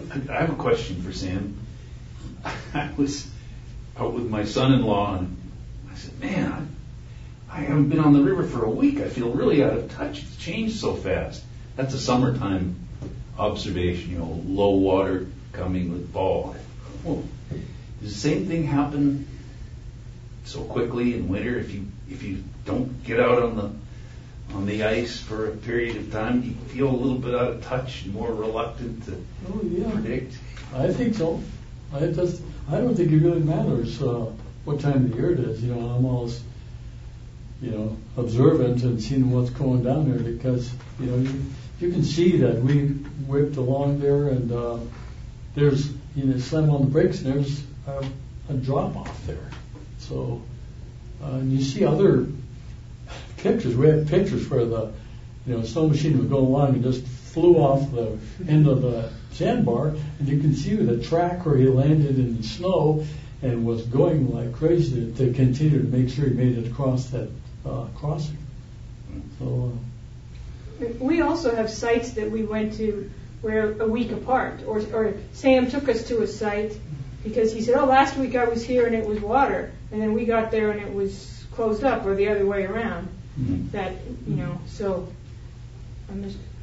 I have a question for Sam. I was out with my son-in-law, and I said, man, I haven't been on the river for a week. I feel really out of touch. It's changed so fast. That's a summertime observation, low water coming with fall. Well, does the same thing happen so quickly in winter if you don't get out on the ice for a period of time? Do you feel a little bit out of touch and more reluctant to predict? I think so. I don't think it really matters what time of the year it is. I'm always observant and seeing what's going down there, because you can see that we whipped along there, and there's slam on the brakes and there's a drop off there. So and you see other pictures. We have pictures where the snow machine would go along and just flew off the end of the sandbar, and you can see the track where he landed in the snow and was going like crazy to continue to make sure he made it across that crossing. So we also have sites that we went to where a week apart, or Sam took us to a site because he said, last week I was here and it was water, and then we got there and it was closed up, or the other way around. Mm-hmm. That so